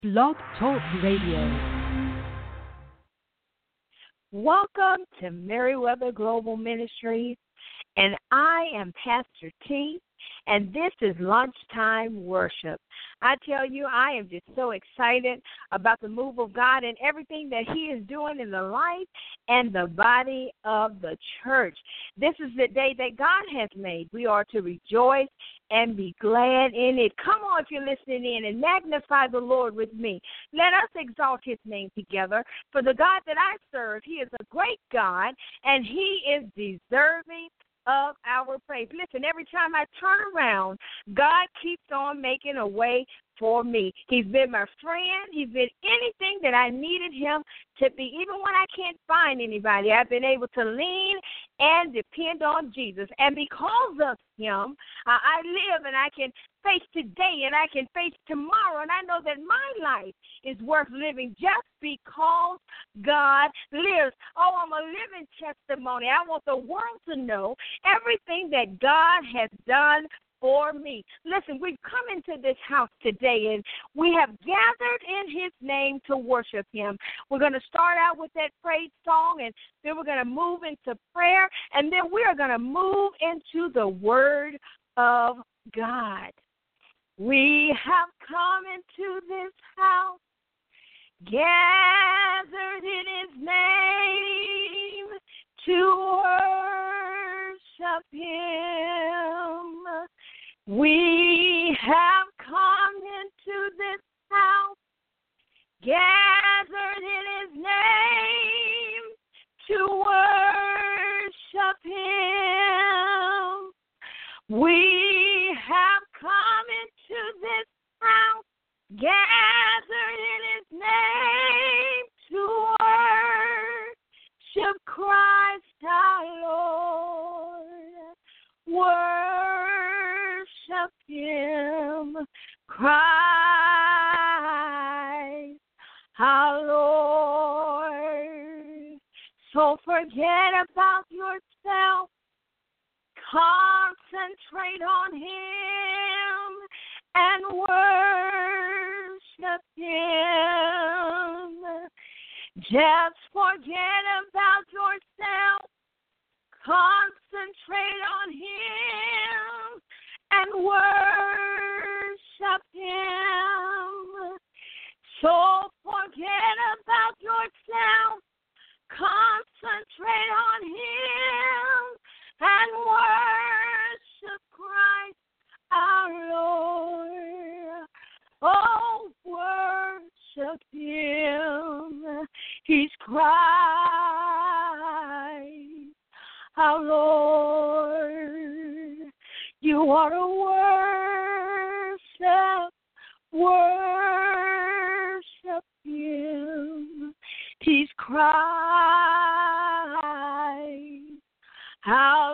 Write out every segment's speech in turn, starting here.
Blog Talk Radio. Welcome to Meriwether Global Ministries, and I am Pastor T, and this is Lunchtime Worship. I tell you, I am just so excited about the move of God and everything that He is doing in the life and the body of the church. This is the day that God has made. We are to rejoice and be glad in it. Come on, if you're listening in, and magnify the Lord with me. Let us exalt His name together. For the God that I serve, He is a great God, and He is deserving of our praise. Listen, every time I turn around, God keeps on making a way for me. He's been my friend. He's been anything that I needed Him to be. Even when I can't find anybody, I've been able to lean and depend on Jesus. And because of Him, I live and I can face today and I can face tomorrow. And I know that my life is worth living just because God lives. Oh, I'm a living testimony. I want the world to know everything that God has done for me. Listen, we've come into this house today, and we have gathered in His name to worship Him. We're going to start out with that praise song, and then we're going to move into prayer, and then we are going to move into the Word of God. We have come into this house, gathered in His name to worship Him. We have come into this house, gathered in His name to worship Him. We have come into this house, gathered in His name to worship Christ our Lord. Worship Him, Christ our Lord. So forget about yourself, concentrate on Him and worship Him. Just forget about yourself, concentrate on Him and worship Him. So forget about yourself, concentrate on Him and worship Christ our Lord. Oh, worship Him. He's Christ our Lord. You ought to worship Him. He's Christ our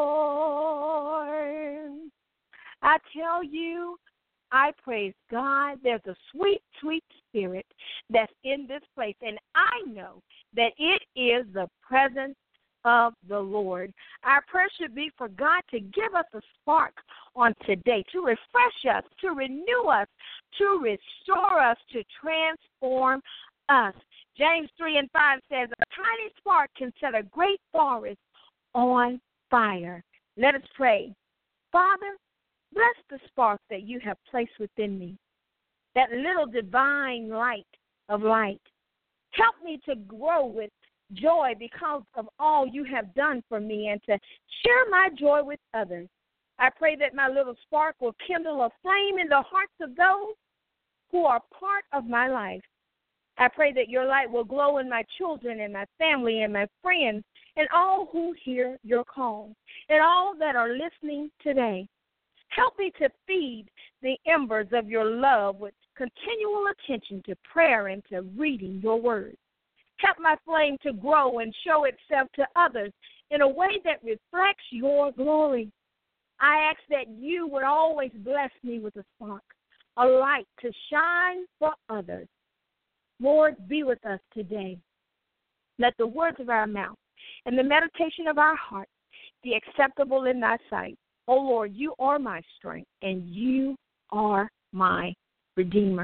Lord. I tell you, I praise God. There's a sweet, sweet spirit that's in this place, and I know that it is the presence of the Lord. Our prayer should be for God to give us a spark on today, to refresh us, to renew us, to restore us, to transform us. James 3:5 says, a tiny spark can set a great forest on fire. Let us pray. Father, bless the spark that you have placed within me, that little divine light of light. Help me to grow with joy because of all you have done for me and to share my joy with others. I pray that my little spark will kindle a flame in the hearts of those who are part of my life. I pray that your light will glow in my children and my family and my friends and all who hear your call and all that are listening today. Help me to feed the embers of your love with continual attention to prayer and to reading your word. Help my flame to grow and show itself to others in a way that reflects your glory. I ask that you would always bless me with a spark, a light to shine for others. Lord, be with us today. Let the words of our mouth and the meditation of our heart be acceptable in thy sight. Oh, Lord, you are my strength, and you are my Redeemer.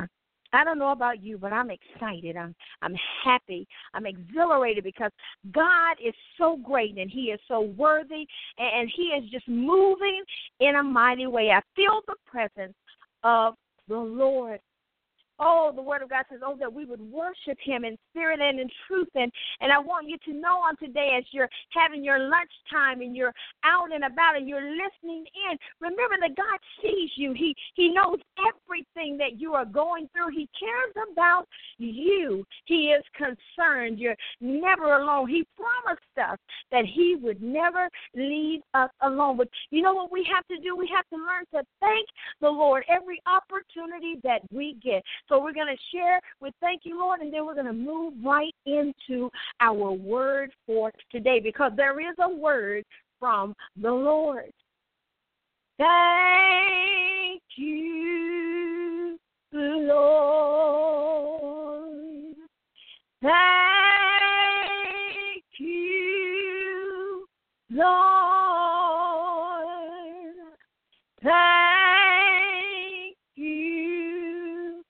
I don't know about you, but I'm excited. I'm happy. I'm exhilarated because God is so great and He is so worthy, and He is just moving in a mighty way. I feel the presence of the Lord. Oh, the Word of God says, that we would worship Him in spirit and in truth. And I want you to know on today, as you're having your lunch time and you're out and about and you're listening in, remember that God sees you. He knows everything that you are going through. He cares about you. He is concerned. You're never alone. He promised us that He would never leave us alone. But you know what we have to do? We have to learn to thank the Lord every opportunity that we get. So we're going to share with thank you, Lord, and then we're going to move right into our word for today, because there is a word from the Lord. Thank you, Lord. Thank you, Lord. Thank you,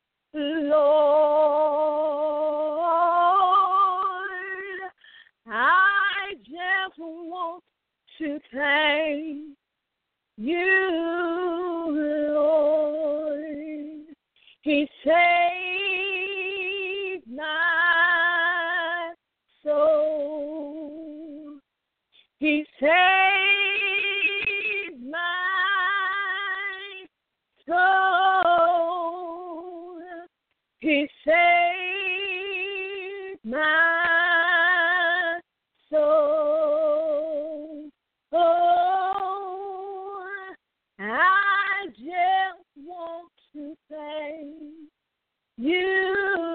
Lord. I just want to thank you, Lord. He saved my soul. He saved my soul. He saved my soul. Oh, I just want to thank you,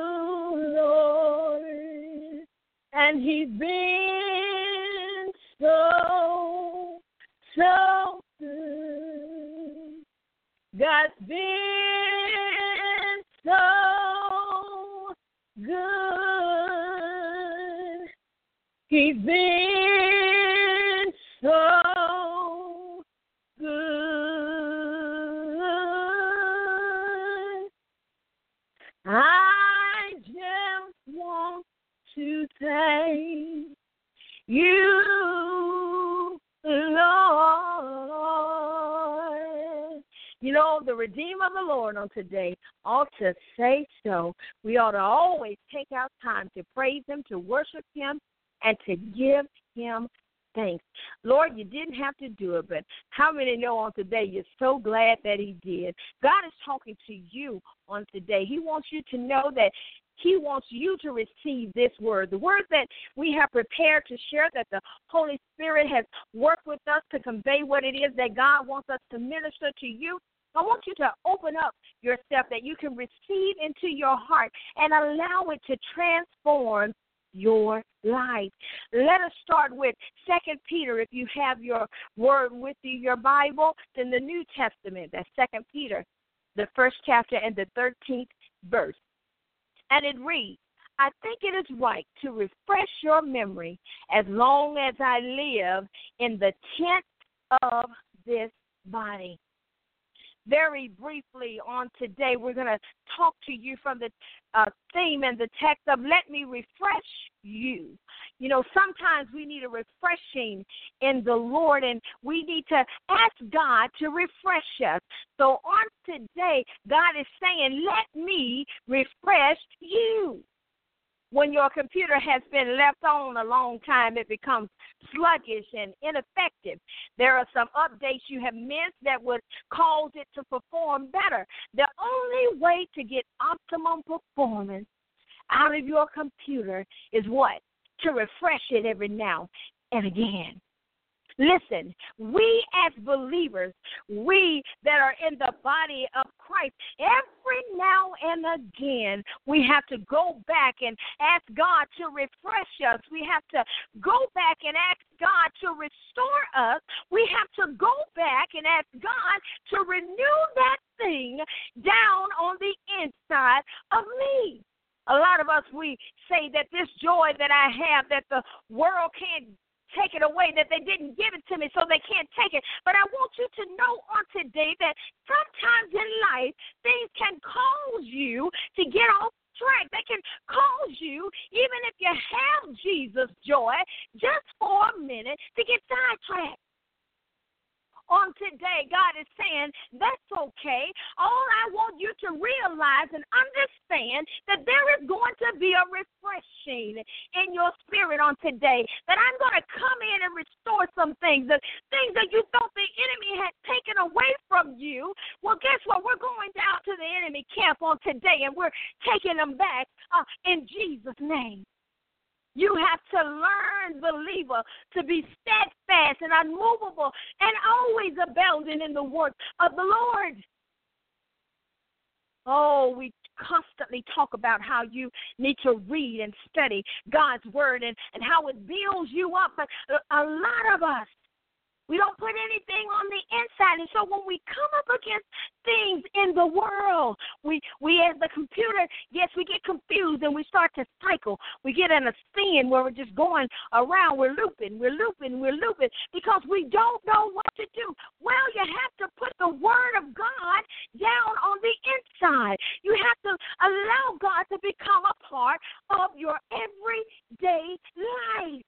Lord. And He's been so good. God's been so good. He's been so good. I just want to thank you, Lord. You know, the Redeemer of the Lord on today ought to say so. We ought to always take out time to praise Him, to worship Him, and to give Him thanks. Lord, you didn't have to do it, but how many know on today you're so glad that He did? God is talking to you on today. He wants you to know that He wants you to receive this word, the word that we have prepared to share, that the Holy Spirit has worked with us to convey what it is that God wants us to minister to you. I want you to open up yourself that you can receive into your heart and allow it to transform your life. Let us start with 2 Peter. If you have your word with you, your Bible, in the New Testament, that's 2 Peter, the 1st chapter and the 13th verse. And it reads, I think it is right to refresh your memory as long as I live in the tent of this body. Very briefly on today, we're going to talk to you from the theme and the text of let me refresh you. You know, sometimes we need a refreshing in the Lord, and we need to ask God to refresh us. So on today, God is saying, let me refresh you. When your computer has been left on a long time, it becomes sluggish and ineffective. There are some updates you have missed that would cause it to perform better. The only way to get optimum performance out of your computer is what? To refresh it every now and again. Listen, we as believers, we that are in the body of Christ, every now and again, we have to go back and ask God to refresh us. We have to go back and ask God to restore us. We have to go back and ask God to renew that thing down on the inside of me. A lot of us, we say that this joy that I have, that the world can't take it away, that they didn't give it to me, so they can't take it. But I want you to know on today that sometimes in life, things can cause you to get off track. They can cause you, even if you have Jesus' joy, just for a minute, to get sidetracked. On today, God is saying, that's okay. All I want you to realize and understand that there is going to be a refreshing in your spirit on today, that I'm going to come in and restore some things, the things that you thought the enemy had taken away from you. Well, guess what? We're going down to the enemy camp on today, and we're taking them back in Jesus' name. You have to learn, believer, to be steadfast and unmovable and always abounding in the work of the Lord. Oh, we constantly talk about how you need to read and study God's word and how it builds you up. But a lot of us, we don't put anything on the inside. And so when we come up against things in the world, we as the computer, yes, we get confused and we start to cycle. We get in a spin where we're just going around. We're looping because we don't know what to do. Well, you have to put the word of God down on the inside. You have to allow God to become a part of your everyday life.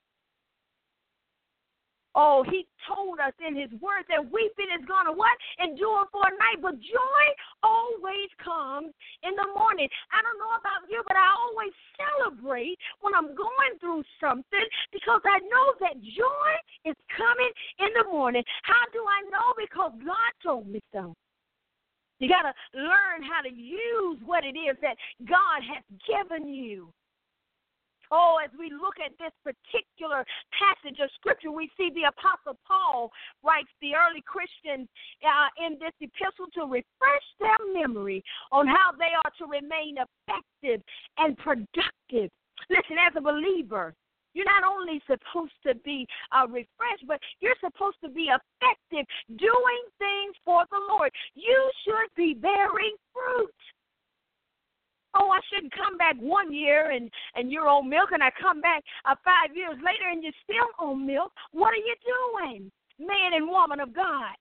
Oh, he told us in his word that weeping is going to what? Endure for a night. But joy always comes in the morning. I don't know about you, but I always celebrate when I'm going through something because I know that joy is coming in the morning. How do I know? Because God told me so. You got to learn how to use what it is that God has given you. Oh, as we look at this particular passage of Scripture, we see the Apostle Paul writes the early Christians in this epistle to refresh their memory on how they are to remain effective and productive. Listen, as a believer, you're not only supposed to be refreshed, but you're supposed to be effective doing things for the Lord. You should be bearing fruit. Oh, I shouldn't come back 1 year and you're on milk, and I come back 5 years later and you're still on milk. What are you doing, man and woman of God?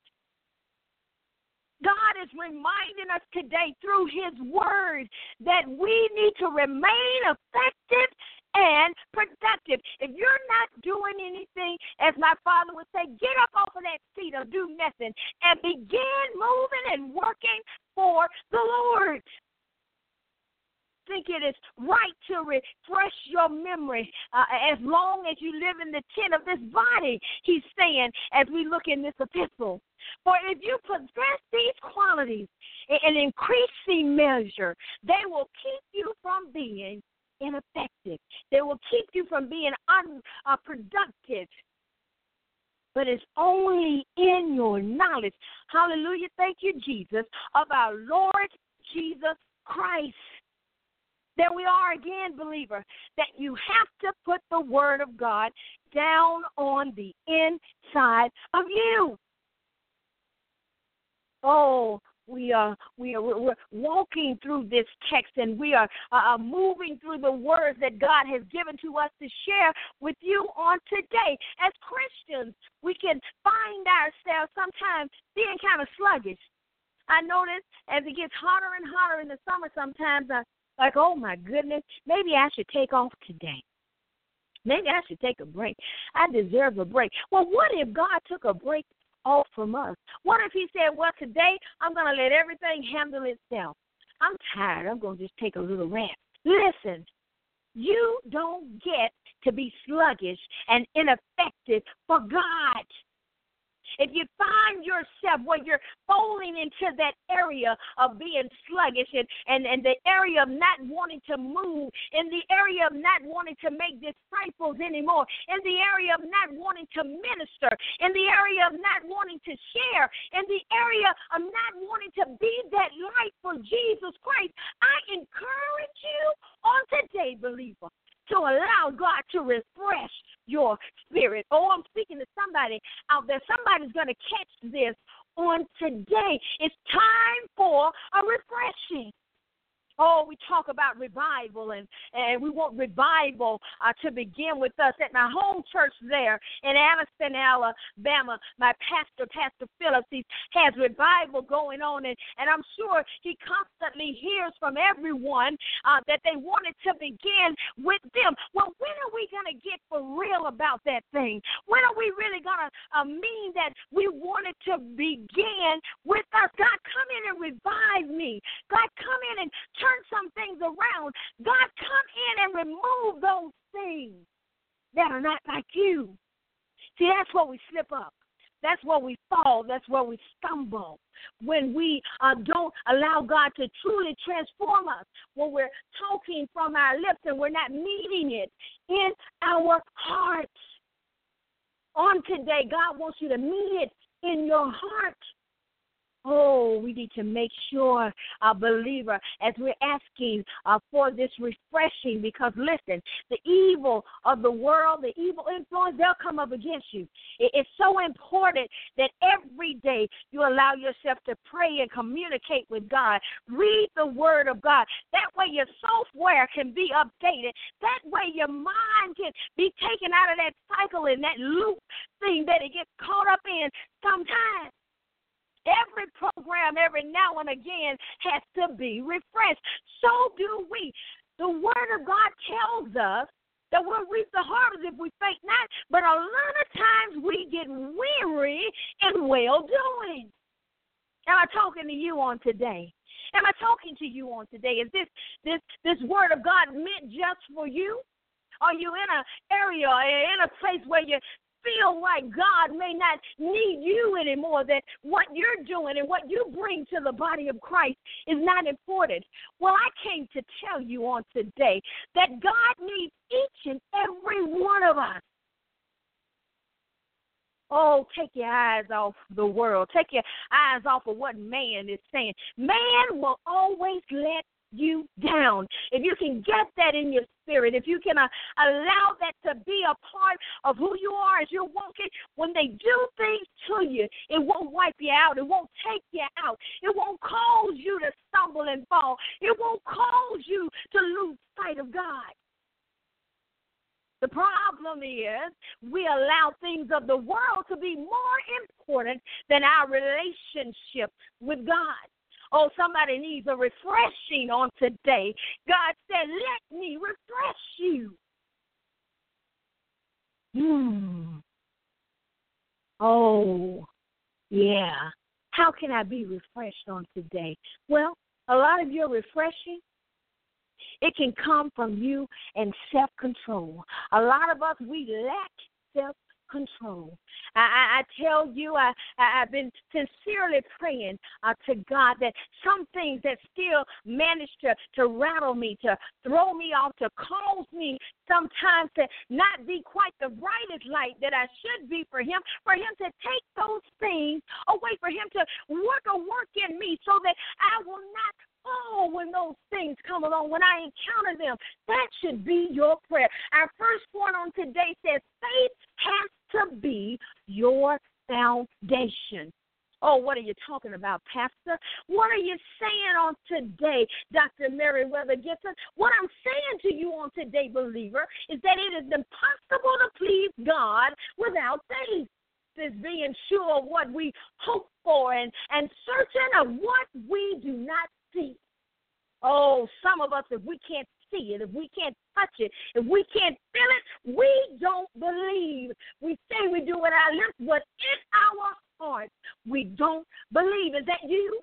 God is reminding us today through his word that we need to remain effective and productive. If you're not doing anything, as my father would say, get up off of that seat or do nothing and begin moving and working for the Lord. Think it is right to refresh your memory as long as you live in the tent of this body, he's saying, as we look in this epistle. For if you possess these qualities in increasing measure, they will keep you from being ineffective. They will keep you from being unproductive. But it's only in your knowledge, hallelujah, thank you, Jesus, of our Lord Jesus Christ. There we are again, believer, that you have to put the word of God down on the inside of you. Oh, we're walking through this text, and we are moving through the words that God has given to us to share with you on today. As Christians, we can find ourselves sometimes being kind of sluggish. I notice as it gets hotter and hotter in the summer, sometimes like, oh, my goodness, maybe I should take off today. Maybe I should take a break. I deserve a break. Well, what if God took a break off from us? What if he said, well, today I'm going to let everything handle itself. I'm tired. I'm going to just take a little rest. Listen, you don't get to be sluggish and ineffective for God. If you find yourself where you're falling into that area of being sluggish and the area of not wanting to move, in the area of not wanting to make disciples anymore, in the area of not wanting to minister, in the area of not wanting to share, in the area of not wanting to be that light for Jesus Christ, I encourage you on today, believer, to allow God to refresh your spirit. Oh, I'm speaking to somebody out there. Somebody's going to catch this on today. It's time for a refreshing. Oh, we talk about revival, and we want revival to begin with us. At my home church there in Anniston, Alabama, my pastor, Pastor Phillips, he has revival going on, and I'm sure he constantly hears from everyone that they wanted to begin with them. Well, when are we going to get for real about that thing? When are we really going to mean that we wanted to begin with us? God, come in and revive me. God, come in and turn some things around. God, come in and remove those things that are not like you. See, that's where we slip up. That's where we fall. That's where we stumble. When we don't allow God to truly transform us. When we're talking from our lips and we're not meeting it in our hearts. On today, God wants you to meet it in your heart. Oh, we need to make sure, believer, as we're asking for this refreshing, because listen, the evil of the world, the evil influence, they'll come up against you. It's so important that every day you allow yourself to pray and communicate with God. Read the Word of God. That way your software can be updated. That way your mind can be taken out of that cycle and that loop thing that it gets caught up in sometimes. Every program, every now and again, has to be refreshed. So do we. The Word of God tells us that we'll reap the harvest if we faint not, but a lot of times we get weary in well-doing. Am I talking to you on today? Am I talking to you on today? Is this Word of God meant just for you? Are you in an area, in a place where you feel like God may not need you anymore, that what you're doing and what you bring to the body of Christ is not important? Well, I came to tell you on today that God needs each and every one of us. Oh, take your eyes off the world. Take your eyes off of what man is saying. Man will always let you down. If you can get that in your spirit, if you can allow that to be a part of who you are as you're walking, when they do things to you, it won't wipe you out. It won't take you out. It won't cause you to stumble and fall. It won't cause you to lose sight of God. The problem is we allow things of the world to be more important than our relationship with God. Oh, somebody needs a refreshing on today. God said, let me refresh you. Oh, yeah. How can I be refreshed on today? Well, a lot of your refreshing, it can come from you and self-control. A lot of us, we lack self-control. I tell you, I've been sincerely praying to God that some things that still manage to rattle me, to throw me off, to cause me sometimes to not be quite the brightest light that I should be for Him to take those things away, for Him to work a work in me so that I will not fall when those things come along, when I encounter them. That should be your prayer. Our first point on today says faith has to be your foundation. Oh, what are you talking about, Pastor? What are you saying on today, Dr. Meriwether Gibson? What I'm saying to you on today, believer, is that it is impossible to please God without faith. Is being sure of what we hope for and certain of what we do not see. Oh, some of us, if we can't see it, if we can't touch it, if we can't feel it, we don't believe. We say we do with our lips, but in our hearts, we don't believe. Is that you?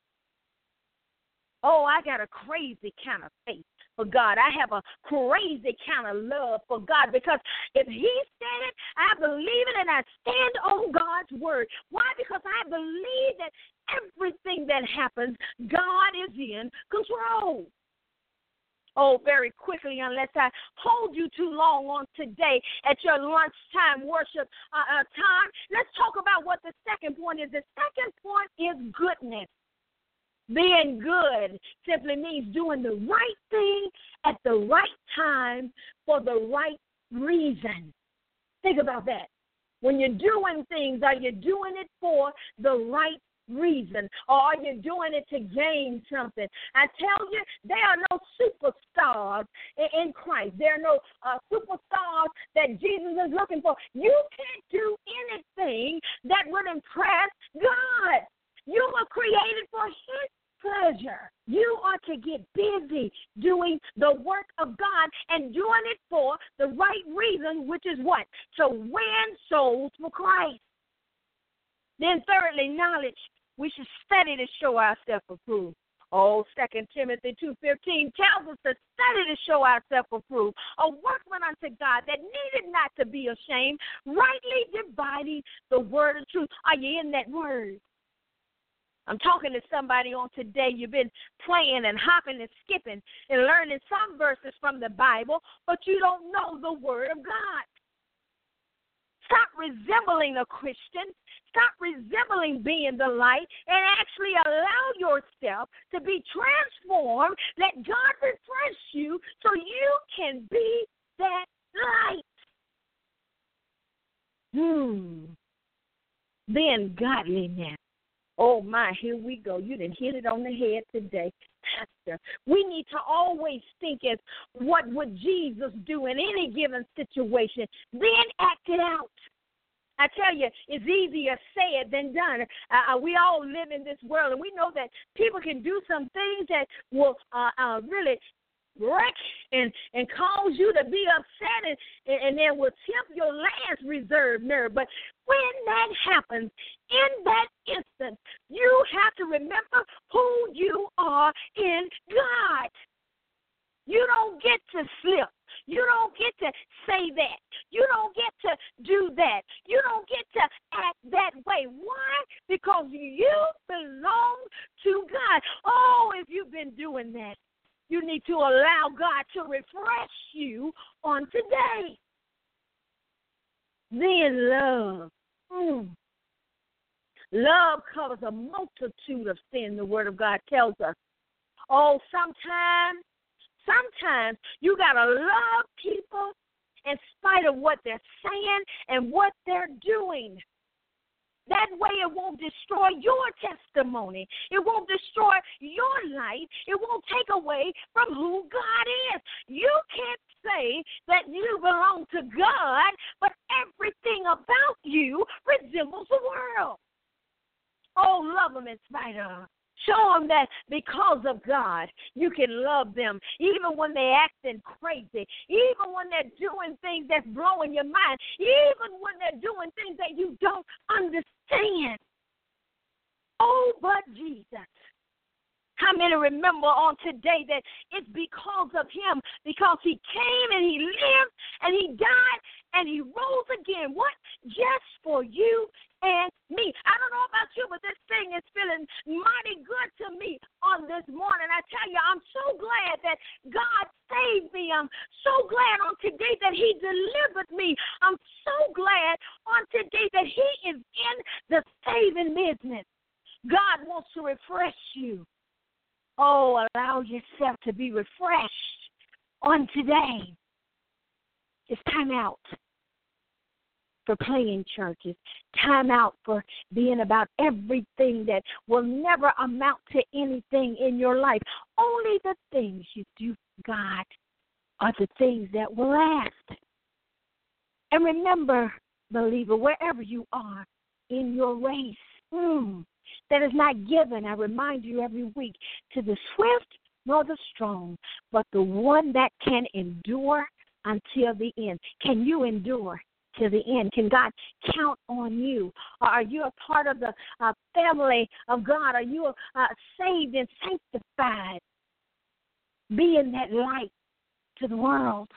Oh, I got a crazy kind of faith for God. I have a crazy kind of love for God, because if He said it, I believe it, and I stand on God's word. Why? Because I believe that everything that happens, God is in control. Oh, very quickly, unless I hold you too long on today at your lunchtime worship time, let's talk about what the second point is. The second point is goodness. Being good simply means doing the right thing at the right time for the right reason. Think about that. When you're doing things, are you doing it for the right reason, or are you doing it to gain something? I tell you, there are no superstars in Christ. There are no superstars that Jesus is looking for. You can't do anything that would impress God. You were created for His pleasure. You are to get busy doing the work of God and doing it for the right reason, which is what? To win souls for Christ. Then thirdly, knowledge. We should study to show ourselves approved. Oh, 2 Timothy 2:15 tells us to study to show ourselves approved, a workman unto God that needed not to be ashamed, rightly dividing the word of truth. Are you in that word? I'm talking to somebody on today. You've been playing and hopping and skipping and learning some verses from the Bible, but you don't know the Word of God. Stop resembling a Christian. Stop resembling being the light and actually allow yourself to be transformed. Let God refresh you so you can be that light. Then godliness. Oh, my, here we go. You done hit it on the head today, Pastor. We need to always think as what would Jesus do in any given situation, then act it out. I tell you, it's easier said than done. We all live in this world, and we know that people can do some things that will really wreck and cause you to be upset and then will tip your last reserve nerve. But when that happens, in that instant, you have to remember who you are in God. You don't get to slip. You don't get to say that. You don't get to do that. You don't get to act that way. Why? Because you belong to God. Oh, if you've been doing that, you need to allow God to refresh you on today. Then love. Love covers a multitude of sin, the Word of God tells us. Oh, sometimes you got to love people in spite of what they're saying and what they're doing. That way it won't destroy your testimony. It won't destroy your life. It won't take away from who God is. You can't say that you belong to God, but everything about you resembles the world. Oh, love them in spite of. Show them that because of God, you can love them, even when they're acting crazy, even when they're doing things that's blowing your mind, even when they're doing things that you don't understand. Oh, but Jesus. How many remember on today that it's because of Him, because He came and He lived and He died and He rose again. What? Just for you and me. I don't know about you, but this thing is feeling mighty good to me on this morning. I tell you, I'm so glad that God saved me. I'm so glad on today that He delivered me. I'm so glad on today that He is in the saving business. God wants to refresh you. Oh, allow yourself to be refreshed on today. It's time out for playing churches. Time out for being about everything that will never amount to anything in your life. Only the things you do for God are the things that will last. And remember, believer, wherever you are in your race, that is not given, I remind you every week, to the swift nor the strong, but the one that can endure until the end. Can you endure to the end? Can God count on you? Are you a part of the family of God? Are you saved and sanctified? Being that light to the world.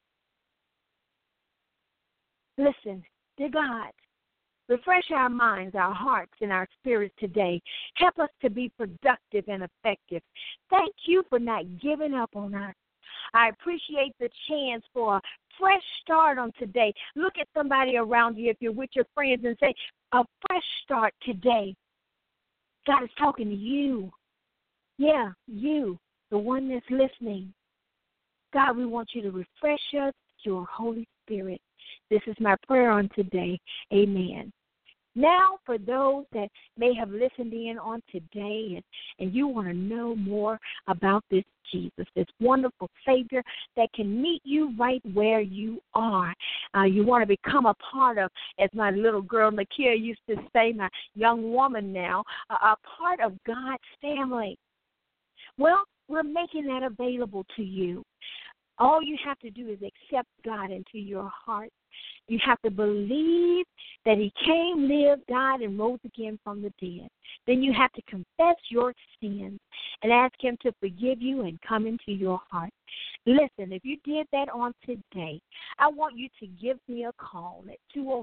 Listen, dear God, refresh our minds, our hearts, and our spirits today. Help us to be productive and effective. Thank you for not giving up on us. I appreciate the chance for a fresh start on today. Look at somebody around you if you're with your friends and say, a fresh start today. God is talking to you. Yeah, you, the one that's listening. God, we want you to refresh us with your Holy Spirit. This is my prayer on today. Amen. Now, for those that may have listened in on today and you want to know more about this Jesus, this wonderful Savior that can meet you right where you are. You want to become a part of, as my little girl Nakia used to say, my young woman now, a part of God's family. Well, we're making that available to you. All you have to do is accept God into your heart. You have to believe that he came, lived, died, and rose again from the dead. Then you have to confess your sins and ask him to forgive you and come into your heart. Listen, if you did that on today, I want you to give me a call at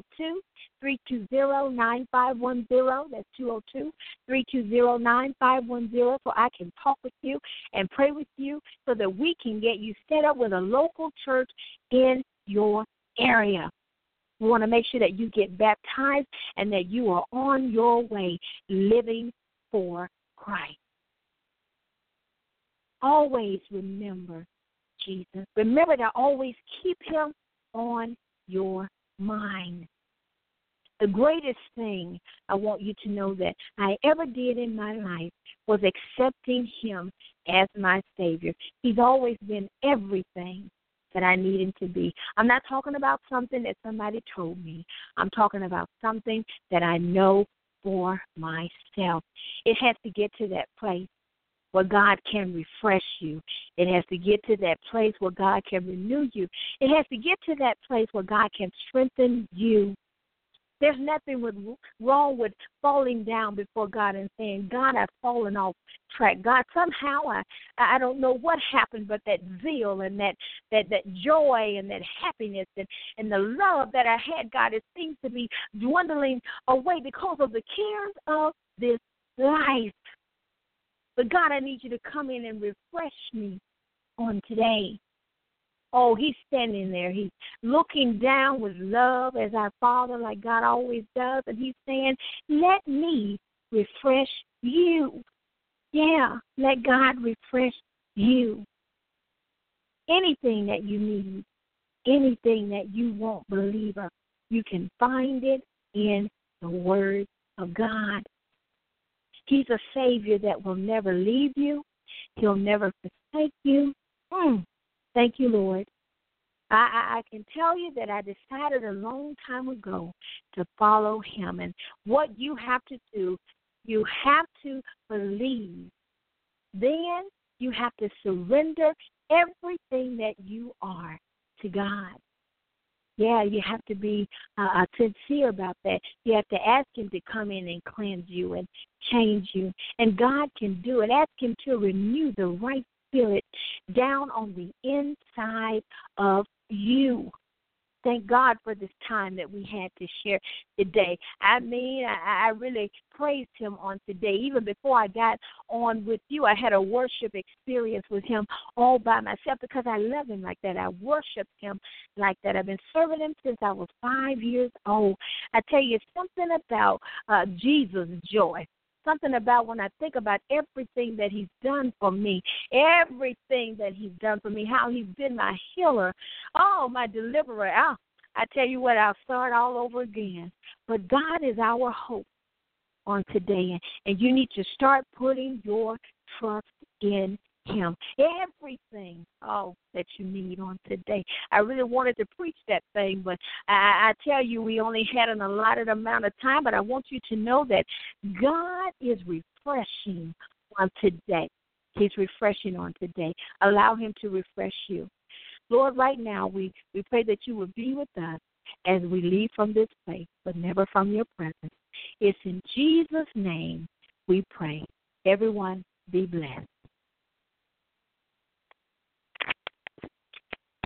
202-320-9510. That's 202-320-9510, so I can talk with you and pray with you so that we can get you set up with a local church in your area. We want to make sure that you get baptized and that you are on your way living for Christ. Always remember Jesus. Remember to always keep him on your mind. The greatest thing I want you to know that I ever did in my life was accepting him as my Savior. He's always been everything that I need him to be. I'm not talking about something that somebody told me. I'm talking about something that I know for myself. It has to get to that place where God can refresh you. It has to get to that place where God can renew you. It has to get to that place where God can strengthen you. There's nothing wrong with falling down before God and saying, God, I've fallen off track. God, somehow I don't know what happened, but that zeal and that joy and that happiness and the love that I had, God, it seems to be dwindling away because of the cares of this life. But God, I need you to come in and refresh me on today. Oh, he's standing there. He's looking down with love as our Father, like God always does. And he's saying, let me refresh you. Yeah, let God refresh you. Anything that you need, anything that you want, believer, you can find it in the Word of God. He's a Savior that will never leave you. He'll never forsake you. Thank you, Lord. I can tell you that I decided a long time ago to follow him. And what you have to do, you have to believe. Then you have to surrender everything that you are to God. Yeah, you have to be sincere about that. You have to ask him to come in and cleanse you and change you. And God can do it. Ask him to renew the right spirit down on the inside of you. Thank God for this time that we had to share today. I mean, I really praised him on today. Even before I got on with you, I had a worship experience with him all by myself because I love him like that. I worship him like that. I've been serving him since I was 5 years old. I tell you, something about Jesus' joy. Something about when I think about everything that he's done for me, everything that he's done for me, how he's been my healer, my deliverer. I tell you what, I'll start all over again. But God is our hope on today, and you need to start putting your trust in him. Everything, that you need on today. I really wanted to preach that thing, but I tell you, we only had an allotted amount of time, but I want you to know that God is refreshing on today. He's refreshing on today. Allow him to refresh you. Lord, right now, we pray that you will be with us as we leave from this place, but never from your presence. It's in Jesus' name we pray. Everyone, be blessed.